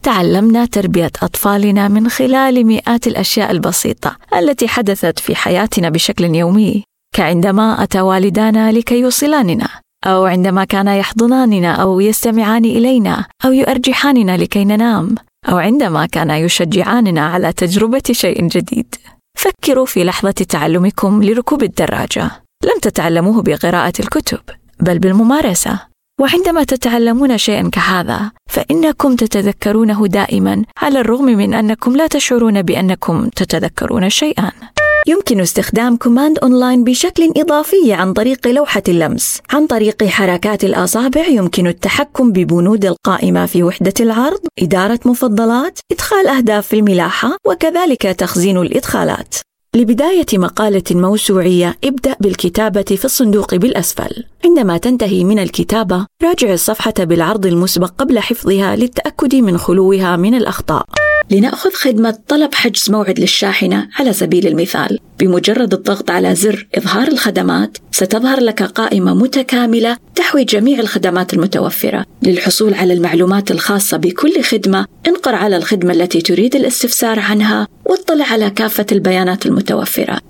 تعلمنا تربية أطفالنا من خلال مئات الأشياء البسيطة التي حدثت في حياتنا بشكل يومي، كعندما أتى والدانا لكي يوصلاننا، أو عندما كانا يحضناننا أو يستمعان إلينا أو يؤرجحاننا لكي ننام، أو عندما كانا يشجعاننا على تجربة شيء جديد. فكروا في لحظة تعلمكم لركوب الدراجة، لم تتعلموه بقراءة الكتب بل بالممارسة، وعندما تتعلمون شيئا كهذا فإنكم تتذكرونه دائما على الرغم من أنكم لا تشعرون بأنكم تتذكرون شيئا. يمكن استخدام كوماند أونلاين بشكل إضافي عن طريق لوحة اللمس. عن طريق حركات الأصابع يمكن التحكم ببنود القائمة في وحدة العرض، إدارة مفضلات، إدخال أهداف في الملاحة، وكذلك تخزين الإدخالات. لبداية مقالة موسوعية، ابدأ بالكتابة في الصندوق بالأسفل. عندما تنتهي من الكتابة، راجع الصفحة بالعرض المسبق قبل حفظها للتأكد من خلوها من الأخطاء. لنأخذ خدمة طلب حجز موعد للشاحنة على سبيل المثال. بمجرد الضغط على زر إظهار الخدمات، ستظهر لك قائمة متكاملة تحوي جميع الخدمات المتوفرة. للحصول على المعلومات الخاصة بكل خدمة، انقر على الخدمة التي تريد الاستفسار عنها واطلع على كافة البيانات المتوفرة.